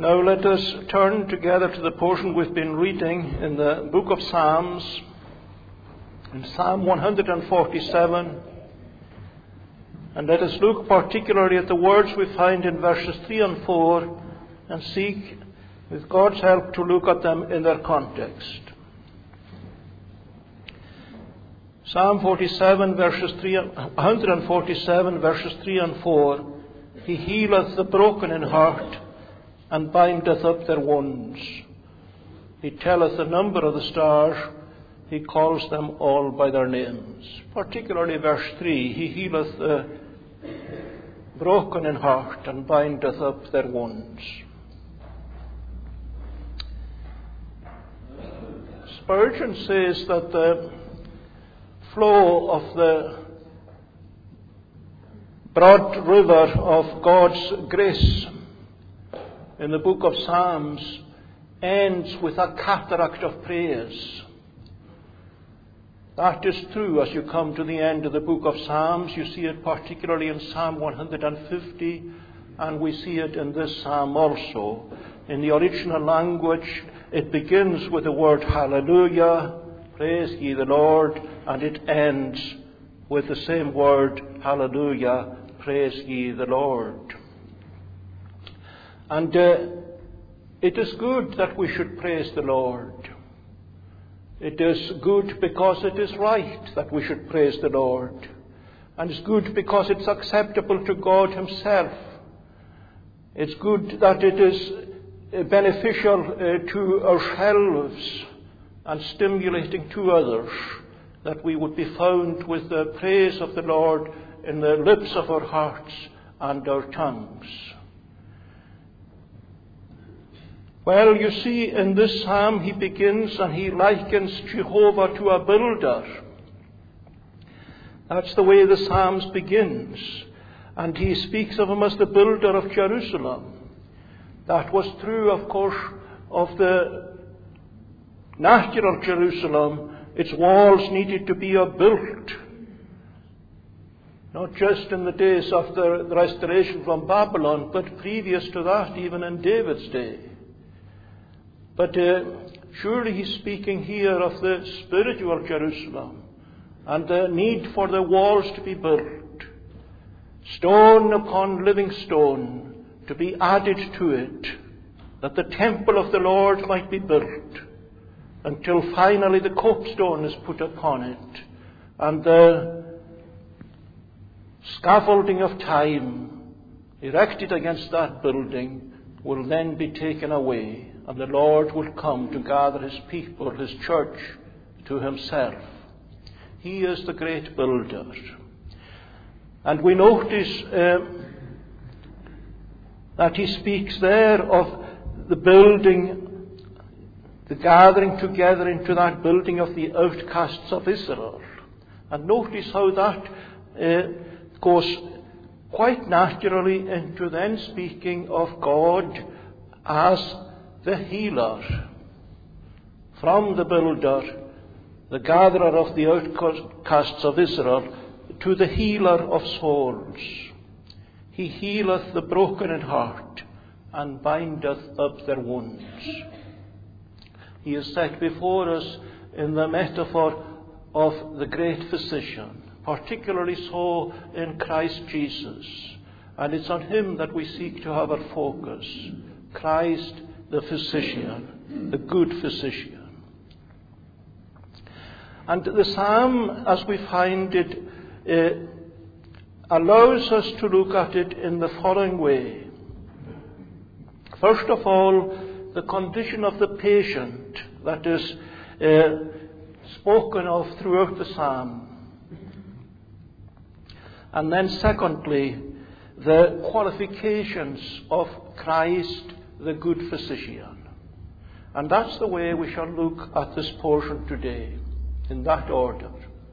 Now let us turn together to the portion we've been reading in the book of Psalms, in Psalm 147. And let us look particularly at the words we find in verses 3 and 4 and seek, with God's help, to look at them in their context. Psalm 147 verses 3 and 4. He healeth the broken in heart, and bindeth up their wounds. He telleth the number of the stars, he calls them all by their names. Particularly verse 3, he healeth the broken in heart, and bindeth up their wounds. Spurgeon says that the flow of the broad river of God's grace in the book of Psalms ends with a cataract of praise. That is true as you come to the end of the book of Psalms. You see it particularly in Psalm 150, and we see it in this psalm also. In the original language, it begins with the word hallelujah, praise ye the Lord, and it ends with the same word, hallelujah, praise ye the Lord. And it is good that we should praise the Lord. It is good because it is right that we should praise the Lord. And it's good because it's acceptable to God Himself. It's good that it is beneficial to ourselves and stimulating to others, that we would be found with the praise of the Lord in the lips of our hearts and our tongues. Well, you see, in this psalm he begins and he likens Jehovah to a builder. That's the way the psalms begins. And he speaks of him as the builder of Jerusalem. That was true, of course, of the natural Jerusalem. Its walls needed to be built. Not just in the days of the restoration from Babylon, but previous to that, even in David's day. But surely he's speaking here of the spiritual Jerusalem and the need for the walls to be built. Stone upon living stone to be added to it, that the temple of the Lord might be built, until finally the copestone is put upon it, and the scaffolding of time erected against that building will then be taken away, and the Lord will come to gather His people, His church, to Himself. He is the great builder. And we notice that he speaks there of the building, the gathering together into that building of the outcasts of Israel. And notice how that goes quite naturally into then speaking of God as the healer. From the builder, the gatherer of the outcasts of Israel, to the healer of souls. He healeth the broken in heart, and bindeth up their wounds. He is set before us in the metaphor of the great physician, particularly so in Christ Jesus. And it's on Him that we seek to have our focus. Christ the physician, the good physician. And the psalm, as we find it, allows us to look at it in the following way. First of all, the condition of the patient that is spoken of throughout the psalm. And then secondly, the qualifications of Christ, the good physician. And that's the way we shall look at this portion today, in that order.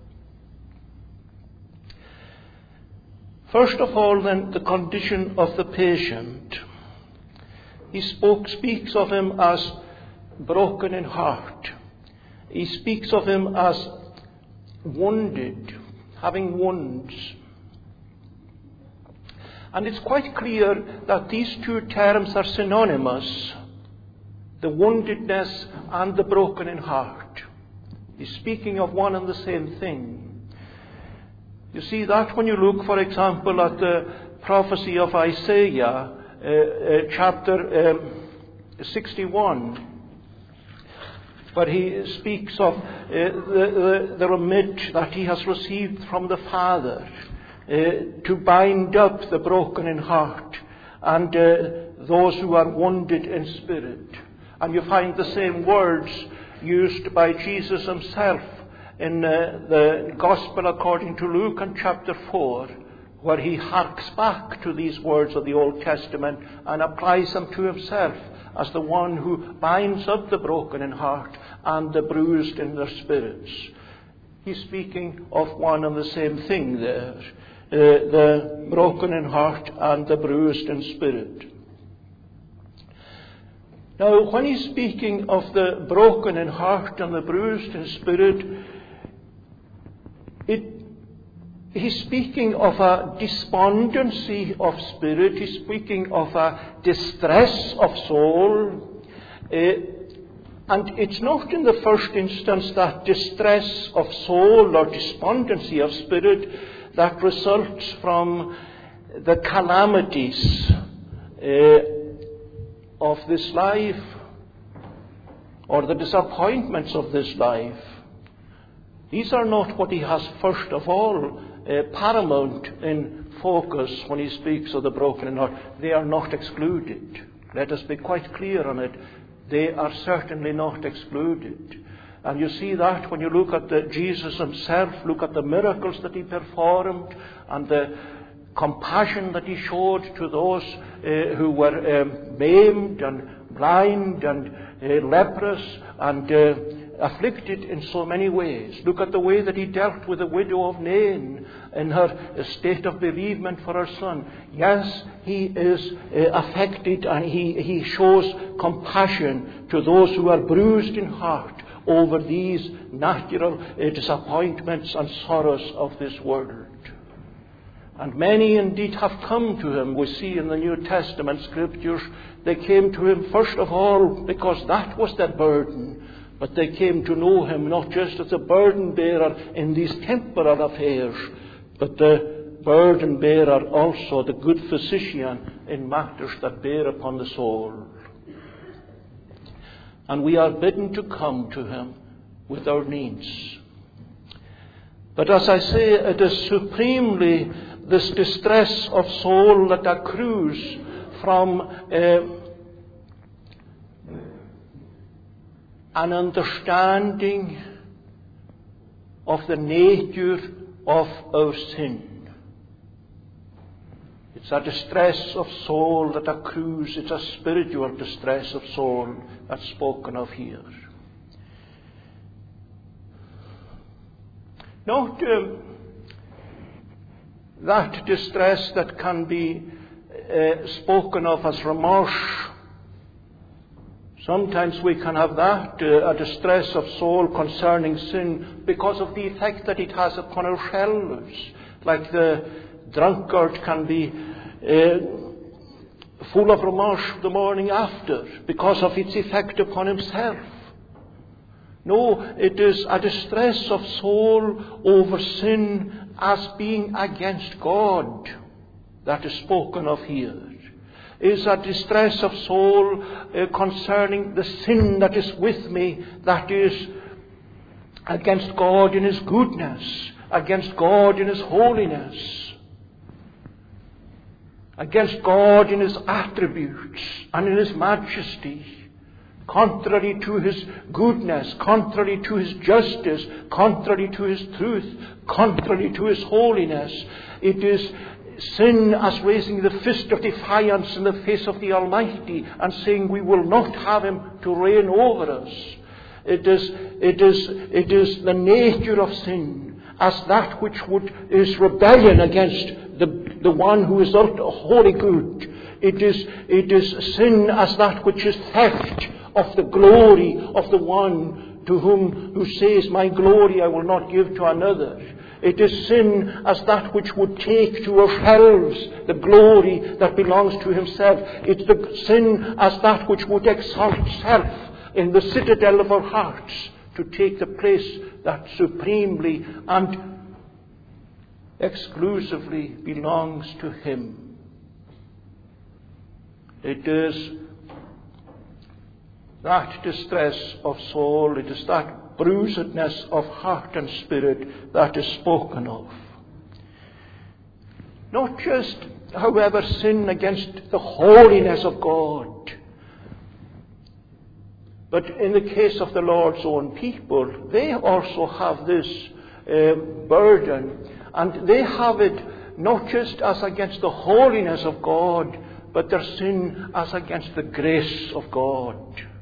First of all, then, the condition of the patient. He speaks of him as broken in heart. He speaks of him as wounded, having wounds. And it's quite clear that these two terms are synonymous, the woundedness and the broken in heart. He's speaking of one and the same thing. You see that when you look, for example, at the prophecy of Isaiah, chapter 61, where he speaks of the remit that he has received from the Father to bind up the broken in heart and those who are wounded in spirit. And you find the same words used by Jesus himself in the Gospel according to Luke in chapter 4, where he harks back to these words of the Old Testament and applies them to himself as the one who binds up the broken in heart and the bruised in their spirits. He's speaking of one and the same thing there, the broken in heart and the bruised in spirit. Now, when he's speaking of the broken in heart and the bruised in spirit, he's speaking of a despondency of spirit. He's speaking of a distress of soul. And it's not in the first instance that distress of soul or despondency of spirit that results from the calamities of this life or the disappointments of this life. These are not what he has first of all paramount in focus when he speaks of the broken in heart. They are not excluded. Let us be quite clear on it. They are certainly not excluded. And you see that when you look at Jesus himself, look at the miracles that he performed and the compassion that he showed to those who were maimed and blind and leprous and afflicted in so many ways. Look at the way that he dealt with the widow of Nain in her state of bereavement for her son. Yes, he is affected and he shows compassion to those who are bruised in heart over these natural disappointments and sorrows of this world. And many indeed have come to him. We see in the New Testament scriptures, they came to him first of all because that was their burden. But they came to know him not just as a burden bearer in these temporal affairs, but the burden bearer also, the good physician in matters that bear upon the soul. And we are bidden to come to him with our needs. But as I say, it is supremely this distress of soul that accrues from an understanding of the nature of our sin. It's a distress of soul that accrues. It's a spiritual distress of soul that's spoken of here. Not that distress that can be spoken of as remorse. Sometimes we can have that, a distress of soul concerning sin because of the effect that it has upon ourselves. Like the drunkard can be full of remorse the morning after because of its effect upon himself. No, it is a distress of soul over sin as being against God that is spoken of here. Is a distress of soul concerning the sin that is with me, that is against God in his goodness, against God in his holiness, against God in his attributes and in his majesty, contrary to his goodness, contrary to his justice, contrary to his truth, contrary to his holiness. It is sin as raising the fist of defiance in the face of the Almighty and saying we will not have him to reign over us. It is the nature of sin as that which is rebellion against the one who is wholly good. It is sin as that which is theft of the glory of the one who says, my glory I will not give to another. It is sin as that which would take to ourselves the glory that belongs to himself. It's the sin as that which would exalt self in the citadel of our hearts to take the place that supremely and exclusively belongs to him. It is that distress of soul, it is that bruisedness of heart and spirit that is spoken of. Not just, however, sin against the holiness of God, but in the case of the Lord's own people, they also have this burden, and they have it not just as against the holiness of God, but their sin as against the grace of God.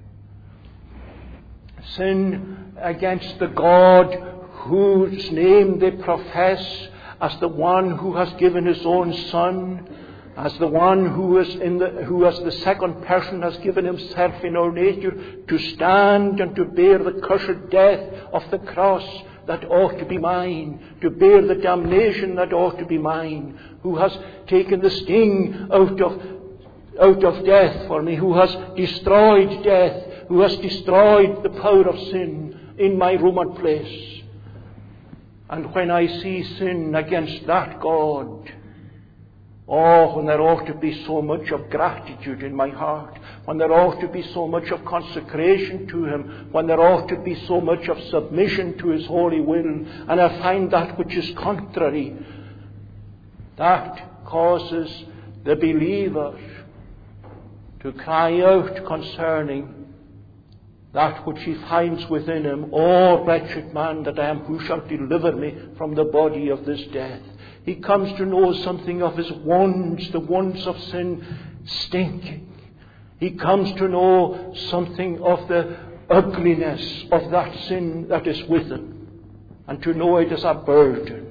Sin against the God whose name they profess as the one who has given his own Son, as the one who as the second person has given himself in our nature to stand and to bear the cursed death of the cross that ought to be mine, to bear the damnation that ought to be mine, who has taken the sting out of death for me, who has destroyed death, who has destroyed the power of sin in my Roman place. And when I see sin against that God, when there ought to be so much of gratitude in my heart, when there ought to be so much of consecration to him, when there ought to be so much of submission to his holy will, and I find that which is contrary, that causes the believer to cry out concerning that which he finds within him, "O wretched man that I am, who shall deliver me from the body of this death?" He comes to know something of his wounds, the wounds of sin stinking. He comes to know something of the ugliness of that sin that is with him, and to know it as a burden.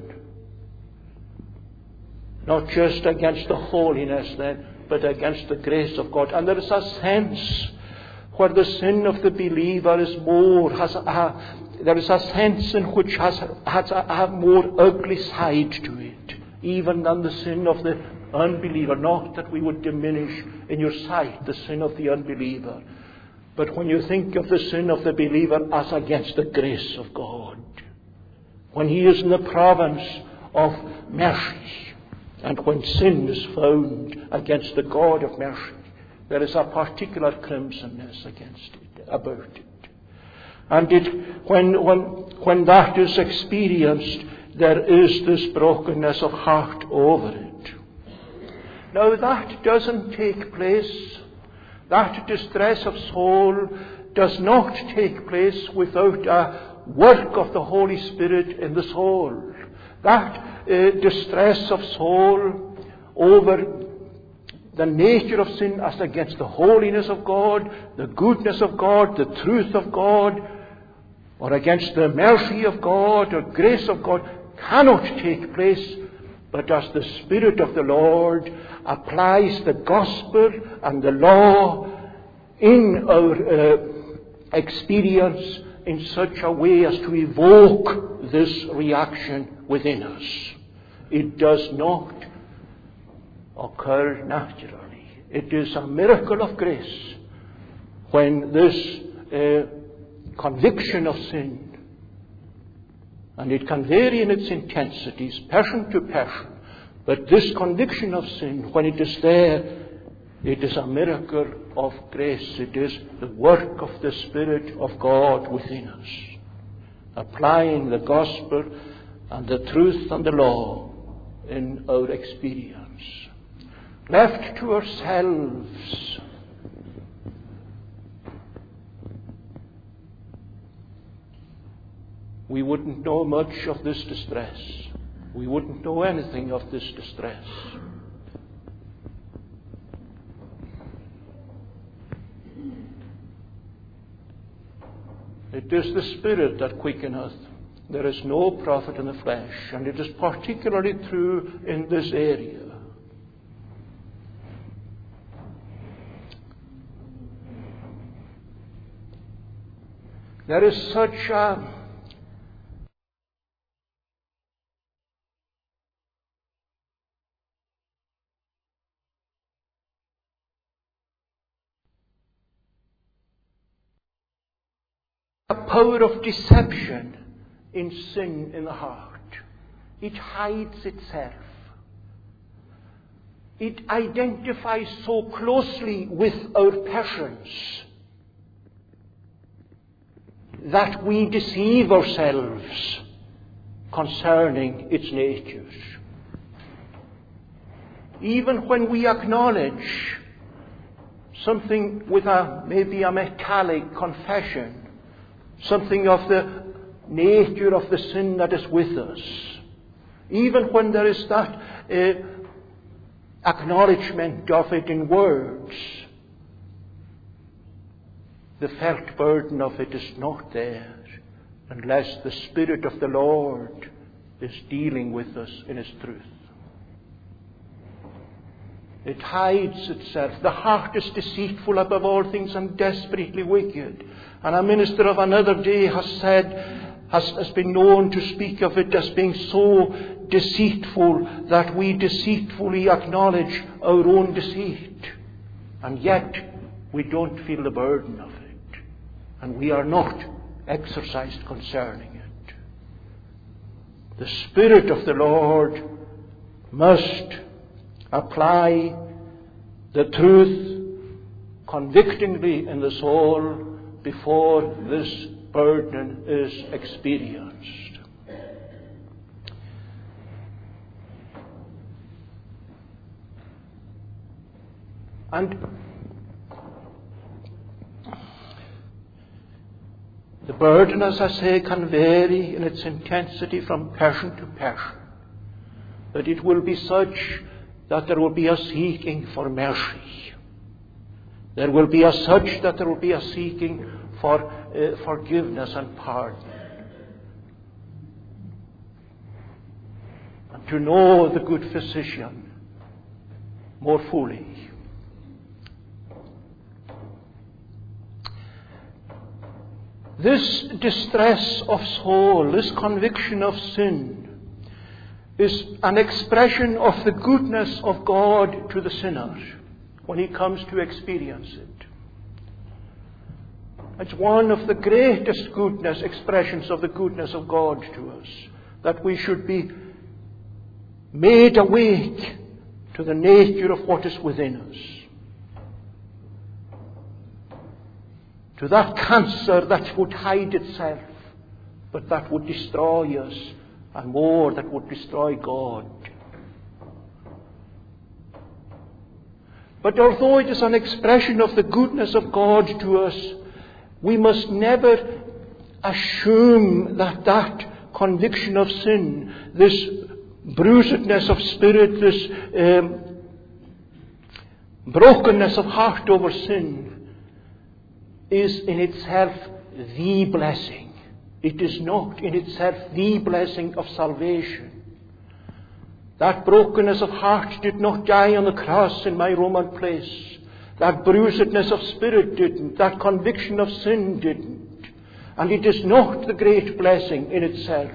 Not just against the holiness then, but against the grace of God. And there is a sense where the sin of the believer is there is a sense in which has a more ugly side to it, even than the sin of the unbeliever. Not that we would diminish in your sight the sin of the unbeliever, but when you think of the sin of the believer as against the grace of God, when he is in the province of mercy, and when sin is found against the God of mercy, there is a particular crimsonness about it. And when that is experienced, there is this brokenness of heart over it. Now that doesn't take place, that distress of soul does not take place without a work of the Holy Spirit in the soul. That distress of soul over the nature of sin as against the holiness of God, the goodness of God, the truth of God, or against the mercy of God or grace of God, cannot take place but as the Spirit of the Lord applies the gospel and the law in our experience in such a way as to evoke this reaction within us. It does not occur naturally. It is a miracle of grace when this conviction of sin, and it can vary in its intensities, person to person, but this conviction of sin, when it is there, it is a miracle of grace. It is the work of the Spirit of God within us, applying the gospel and the truth and the law in our experience. Left to ourselves, we wouldn't know much of this distress. We wouldn't know anything of this distress. It is the Spirit that quickeneth. There is no profit in the flesh, and it is particularly true in this area. There is such a a power of deception in sin in the heart. It hides itself. It identifies so closely with our passions that we deceive ourselves concerning its natures. Even when we acknowledge something with maybe a metallic confession, something of the nature of the sin that is with us, even when there is that acknowledgement of it in words, the felt burden of it is not there unless the Spirit of the Lord is dealing with us in His truth. It hides itself. The heart is deceitful above all things and desperately wicked. And a minister of another day has been known to speak of it as being so deceitful that we deceitfully acknowledge our own deceit. And yet we don't feel the burden of it. And we are not exercised concerning it. The Spirit of the Lord must apply the truth convictingly in the soul before this burden is experienced. And the burden, as I say, can vary in its intensity from passion to passion. But it will be such that there will be a seeking for mercy. There will be such that there will be a seeking for forgiveness and pardon. And to know the good physician more fully. This distress of soul, this conviction of sin, is an expression of the goodness of God to the sinner when he comes to experience it. It's one of the greatest expressions of the goodness of God to us, that we should be made awake to the nature of what is within us. To that cancer that would hide itself, but that would destroy us, and more, that would destroy God. But although it is an expression of the goodness of God to us, we must never assume that conviction of sin, this bruisedness of spirit, this brokenness of heart over sin, is in itself the blessing. It is not in itself the blessing of salvation. That brokenness of heart did not die on the cross in my Roman place. That bruisedness of spirit didn't. That conviction of sin didn't. And it is not the great blessing in itself.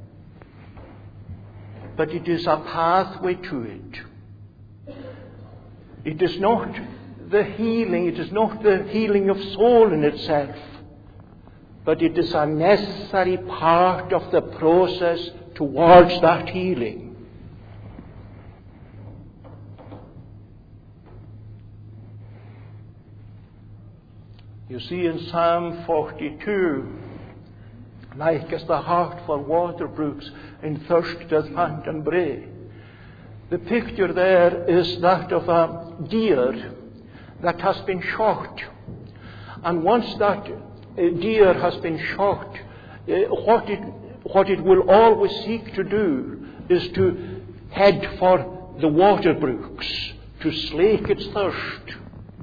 But it is a pathway to it. It is not the healing. It is not the healing of soul in itself. But it is a necessary part of the process towards that healing. You see in Psalm 42, like as the heart for water brooks in thirst doth pant and bray. The picture there is that of a deer that has been shot. And once that deer has been shot, what it will always seek to do is to head for the water brooks, to slake its thirst.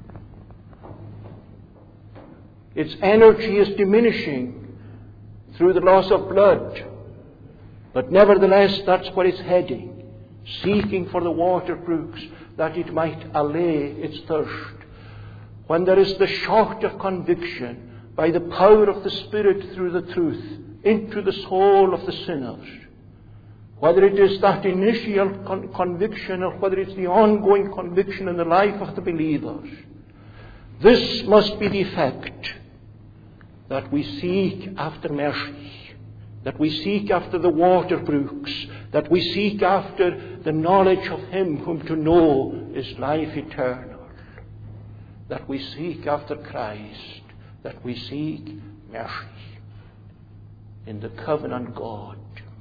Its energy is diminishing through the loss of blood, but nevertheless that's where it's heading, seeking for the water brooks that it might allay its thirst. When there is the shot of conviction by the power of the Spirit through the truth into the soul of the sinners, whether it is that initial conviction or whether it's the ongoing conviction in the life of the believers, this must be the effect. that we seek after mercy, that we seek after the water brooks, that we seek after the knowledge of Him whom to know is life eternal, that we seek after Christ, that we seek mercy in the covenant God.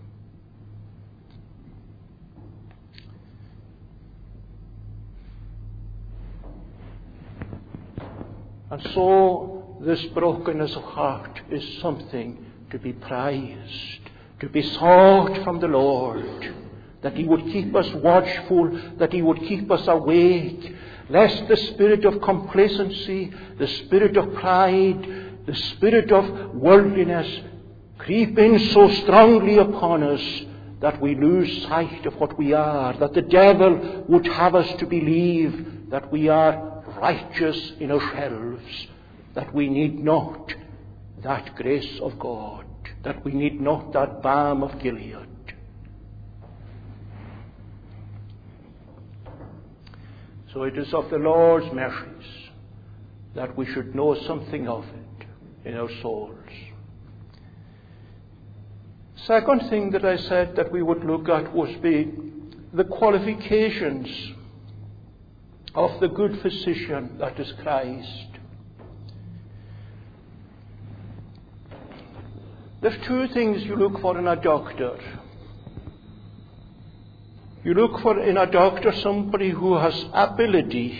And so this brokenness of heart is something to be prized, to be sought from the Lord, that He would keep us watchful, that He would keep us awake, lest the spirit of complacency, the spirit of pride, the spirit of worldliness creep in so strongly upon us that we lose sight of what we are, that the devil would have us to believe that we are righteous in ourselves, that we need not that grace of God, that we need not that balm of Gilead. So it is of the Lord's mercies that we should know something of it in our souls. Second thing that I said that we would look at was the qualifications of the good physician, that is Christ. There's two things you look for in a doctor. You look for in a doctor somebody who has ability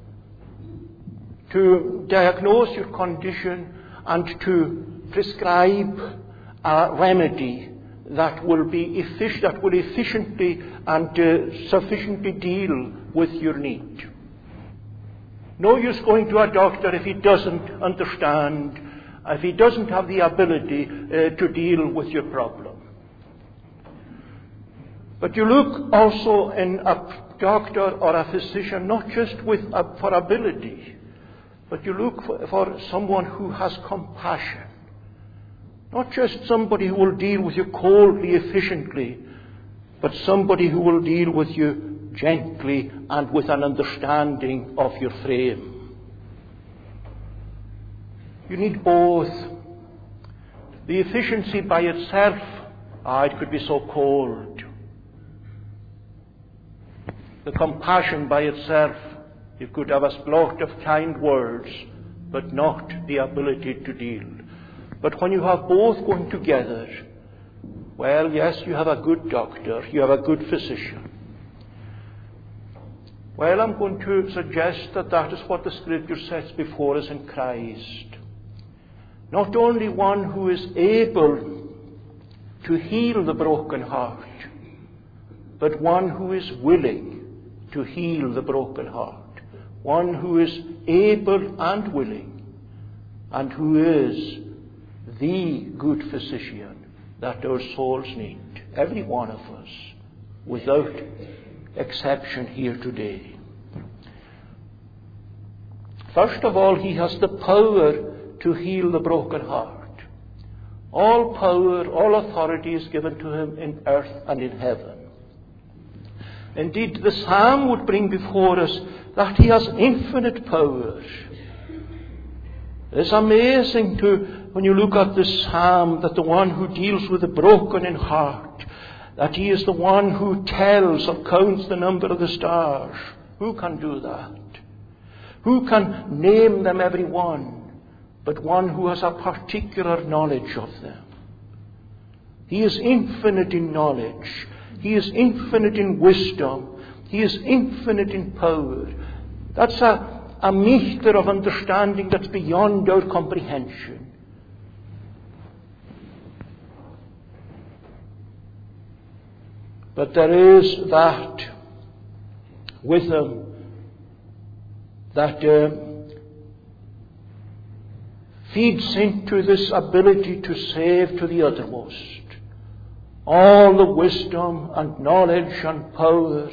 to diagnose your condition and to prescribe a remedy that will be efficiently and sufficiently deal with your need. No use going to a doctor if he doesn't understand, if he doesn't have the ability to deal with your problem. But you look also in a doctor or a physician not just for ability, but you look for someone who has compassion. Not just somebody who will deal with you coldly, efficiently, but somebody who will deal with you gently and with an understanding of your frame. You need both. The efficiency by itself, it could be so cold. The compassion by itself, you could have a splot of kind words, but not the ability to deal. But when you have both going together, well, yes, you have a good doctor, you have a good physician. Well, I'm going to suggest that is what the Scripture sets before us in Christ. Not only one who is able to heal the broken heart, but one who is willing to heal the broken heart. One who is able and willing, and who is the good physician that our souls need. Every one of us, without exception here today. First of all, He has the power to heal the broken heart. All power, all authority is given to Him in earth and in heaven. Indeed, the psalm would bring before us that He has infinite power. It's amazing when you look at this psalm, that the one who deals with the broken in heart, that He is the one who tells or counts the number of the stars. Who can do that? Who can name them every one, but one who has a particular knowledge of them? He is infinite in knowledge. He is infinite in wisdom. He is infinite in power. That's a meter of understanding that's beyond our comprehension. But there is that with Him that feeds into this ability to save to the uttermost. All the wisdom and knowledge and power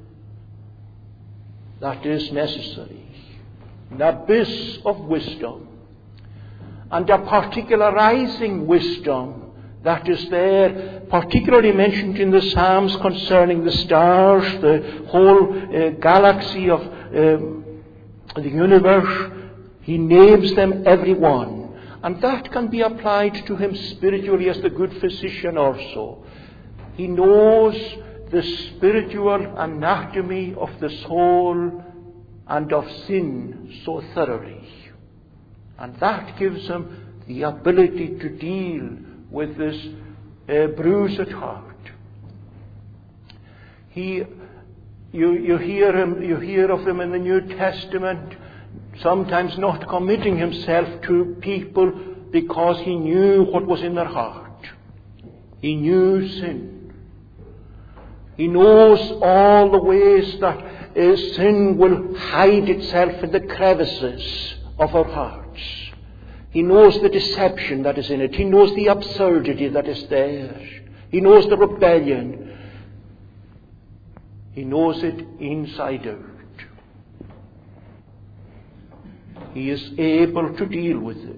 that is necessary. An abyss of wisdom, and a particularizing wisdom that is there, particularly mentioned in the Psalms concerning the stars, the whole galaxy of the universe. He names them every one, And that can be applied to him spiritually as the good physician also. He knows the spiritual anatomy of the soul and of sin so thoroughly. And that gives him the ability to deal with this bruised heart. You hear of him in the New Testament sometimes not committing himself to people because he knew what was in their heart. He knew sin. He knows all the ways that sin will hide itself in the crevices of our hearts. He knows the deception that is in it. He knows the absurdity that is there. He knows the rebellion. He knows it inside out. He is able to deal with it.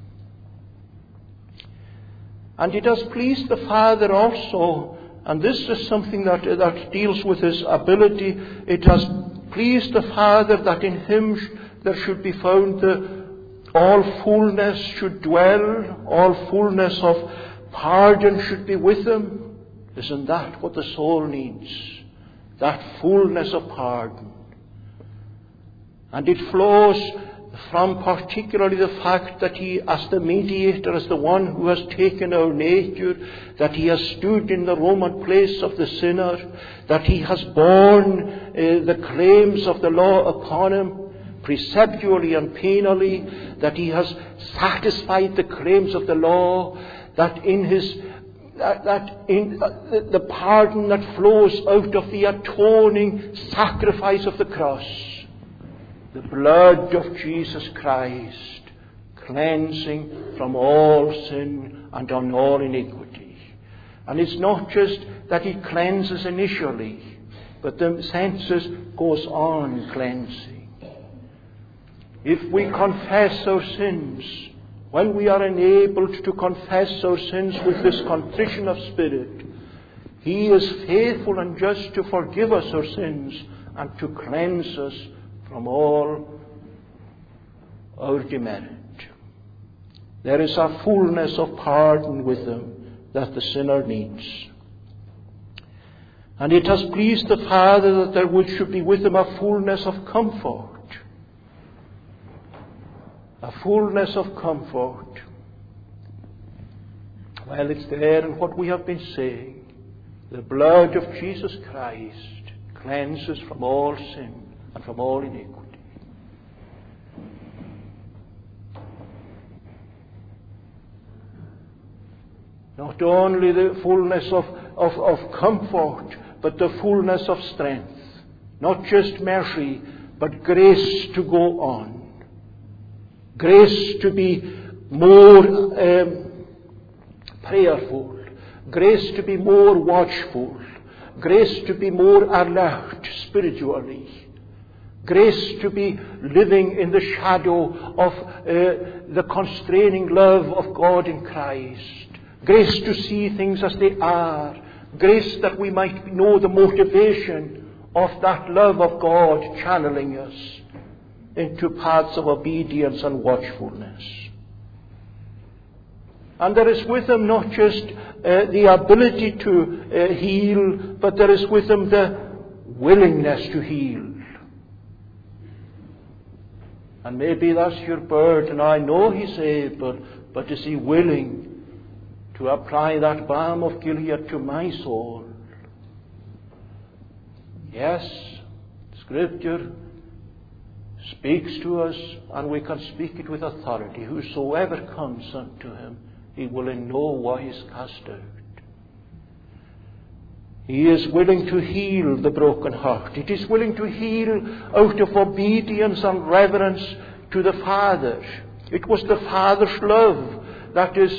And it has pleased the Father also, and this is something that deals with his ability. It has pleased the Father that in him there should be found all fullness should dwell, all fullness of pardon should be with him. Isn't that what the soul needs? That fullness of pardon. And it flows from particularly the fact that he, as the mediator, as the one who has taken our nature, that he has stood in the Roman place of the sinner, that he has borne the claims of the law upon him, preceptually and penally, that he has satisfied the claims of the law, that in the pardon that flows out of the atoning sacrifice of the cross, the blood of Jesus Christ, cleansing from all sin and on all iniquity. And it's not just that he cleanses initially, but the census goes on cleansing. If we confess our sins, when we are enabled to confess our sins with this contrition of spirit, he is faithful and just to forgive us our sins and to cleanse us from all our demerit. There is a fullness of pardon with him that the sinner needs. And it has pleased the Father that there should be with him a fullness of comfort. A fullness of comfort. Well, it's there in what we have been saying. The blood of Jesus Christ cleanses from all sin and from all iniquity. Not only the fullness of comfort, but the fullness of strength. Not just mercy, but grace to go on. Grace to be more prayerful. Grace to be more watchful. Grace to be more alert spiritually. Grace to be living in the shadow of the constraining love of God in Christ. Grace to see things as they are. Grace that we might know the motivation of that love of God channeling us into paths of obedience and watchfulness. And there is with him not just the ability to heal, but there is with him the willingness to heal. And maybe that's your burden. I know he's able, but is he willing to apply that balm of Gilead to my soul? Yes, Scripture speaks to us, and we can speak it with authority. Whosoever comes unto him, he will in no wise cast out. He is willing to heal the broken heart. It is willing to heal out of obedience and reverence to the Father. It was the Father's love that is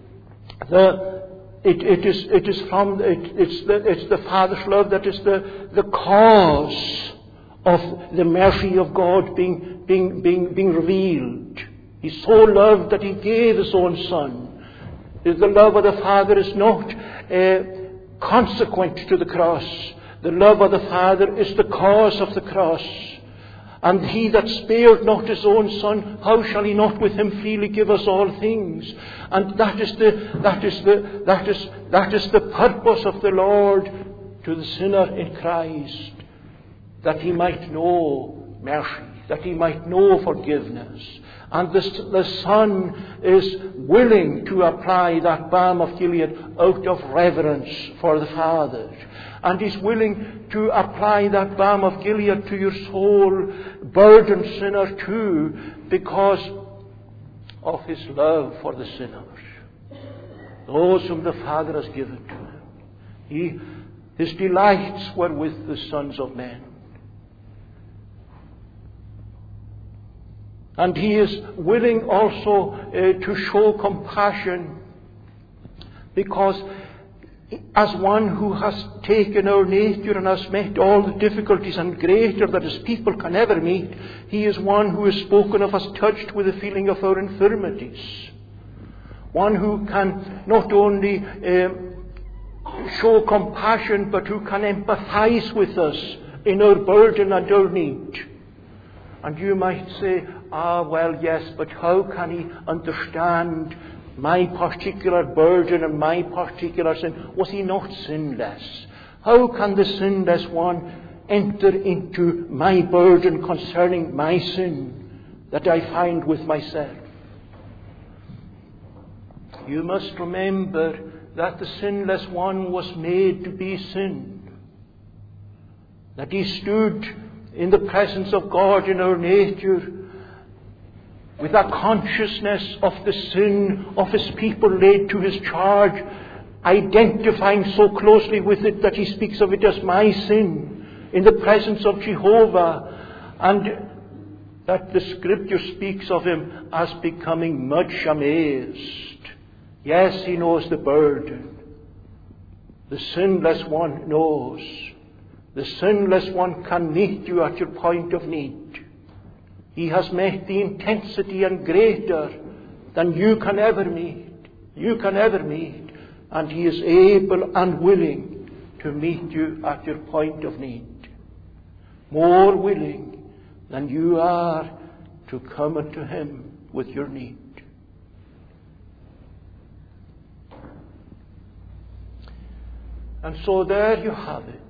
it's the Father's love that is the cause of the mercy of God being revealed. He so loved that he gave his own Son. The love of the Father is not consequent to the cross. The love of the Father is the cause of the cross. And he that spared not his own Son, how shall he not with him freely give us all things? And that is the purpose of the Lord to the sinner in Christ, that he might know mercy, that he might know forgiveness. And the Son is willing to apply that balm of Gilead out of reverence for the Father. And he's willing to apply that balm of Gilead to your soul, burdened sinner too, because of his love for the sinners, those whom the Father has given to him. His delights were with the sons of men. And he is willing also to show compassion, because as one who has taken our nature and has met all the difficulties and greater that his people can ever meet, he is one who is spoken of as touched with the feeling of our infirmities. One who can not only show compassion, but who can empathize with us in our burden and our need. And you might say, well, yes, but how can he understand my particular burden and my particular sin? Was he not sinless? How can the sinless one enter into my burden concerning my sin that I find with myself? You must remember that the sinless one was made to be sin. That he stood in the presence of God in our nature with a consciousness of the sin of his people laid to his charge, identifying so closely with it that he speaks of it as my sin in the presence of Jehovah, and that the Scripture speaks of him as becoming much amazed. Yes, he knows the burden. The sinless one knows. The sinless one can meet you at your point of need. He has met the intensity and greater than you can ever meet. You can ever meet. And he is able and willing to meet you at your point of need. More willing than you are to come unto him with your need. And so there you have it.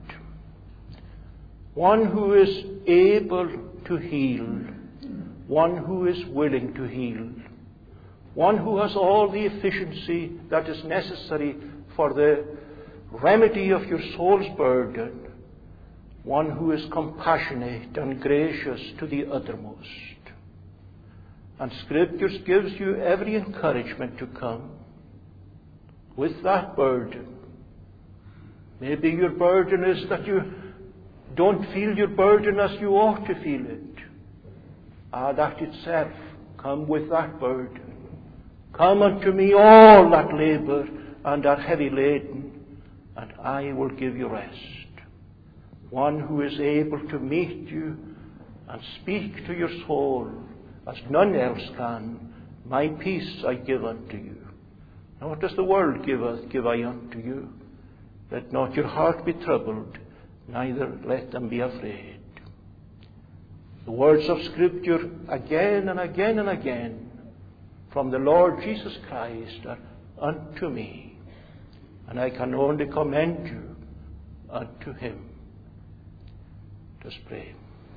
One who is able to heal. One who is willing to heal. One who has all the efficiency that is necessary for the remedy of your soul's burden. One who is compassionate and gracious to the uttermost. And Scriptures gives you every encouragement to come with that burden. Maybe your burden is that you don't feel your burden as you ought to feel it. That itself, come with that burden. Come unto me all that labour and are heavy laden, and I will give you rest. One who is able to meet you and speak to your soul as none else can. My peace I give unto you. Now what does the world give I unto you? Let not your heart be troubled, neither let them be afraid. The words of Scripture again and again and again from the Lord Jesus Christ are unto me, and I can only commend you unto him. Let us pray.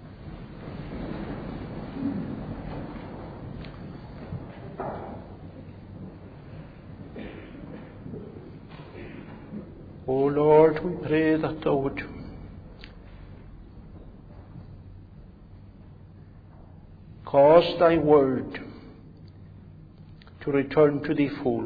O Lord, we pray that thou would cause thy word to return to thee full,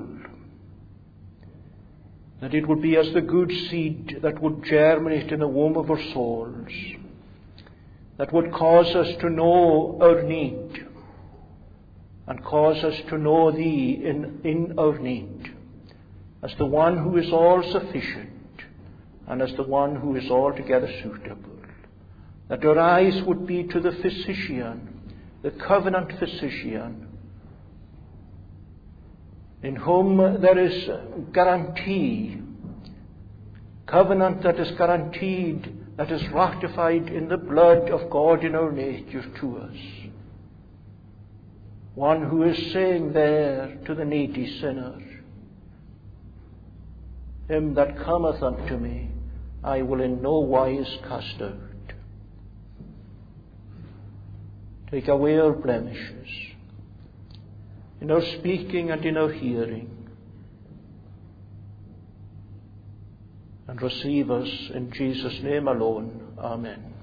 that it would be as the good seed that would germinate in the womb of our souls, that would cause us to know our need and cause us to know thee in our need as the one who is all sufficient and as the one who is altogether suitable. That our eyes would be to the physician, the covenant physician, in whom there is guarantee, covenant that is guaranteed that is ratified in the blood of God in our nature to us. One who is saying there to the needy sinner, him that cometh unto me, I will in no wise cast out. Take away our blemishes in our speaking and in our hearing, and receive us in Jesus' name alone. Amen.